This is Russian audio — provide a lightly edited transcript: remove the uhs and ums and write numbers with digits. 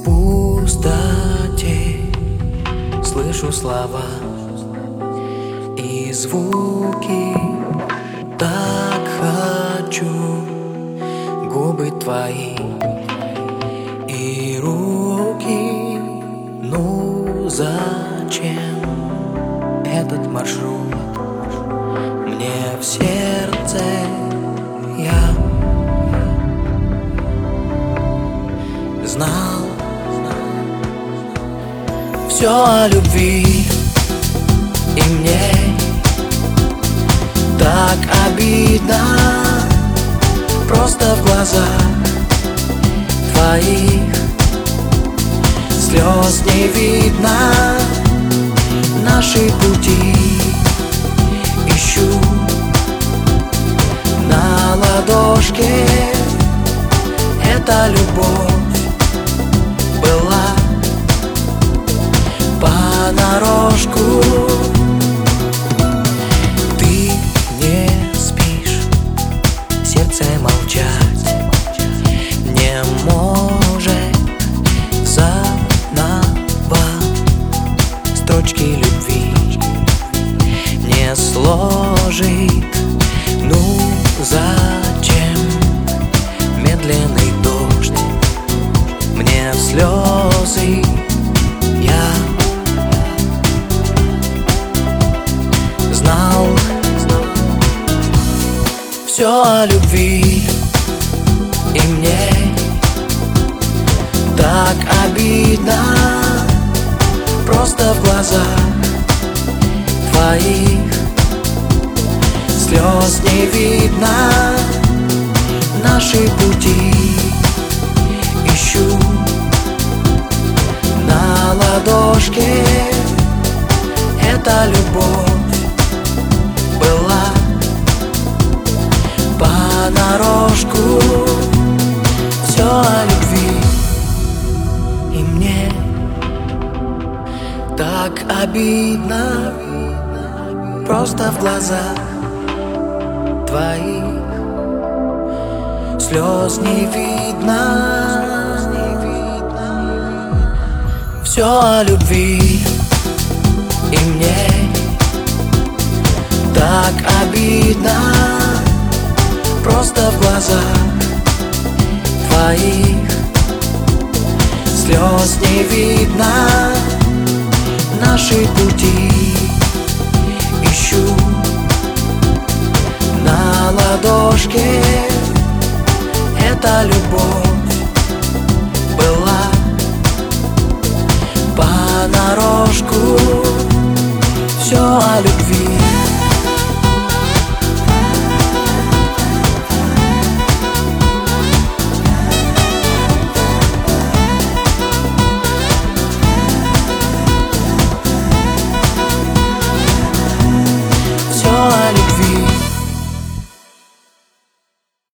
пустоте слышу слова и звуки. Так хочу губы твои и руки. Ну зачем этот маршрут мне в сердце? Я знал все о любви, и мне так обидно. Просто в глазах твоих слез не видно. Наши пути ищу на ладошке. Эта любовь была понарошку. Ты не спишь, сердце молчать не может. Заново строчки любви не сложит. Ну зачем медленный дождь мне в слезы? Я знал все о любви, и мне так обидно. Просто в глазах твоих слез не видно. Наши пути ищу на ладошке. Эта любовь была понарошку. Все о любви, и мне так обидно. Просто в глазах твоих слез не видно. Все о любви, и мне так обидно. Просто в глазах твоих слез не видно. Наши пути ищу на ладошке. Эта любовь была понарошку.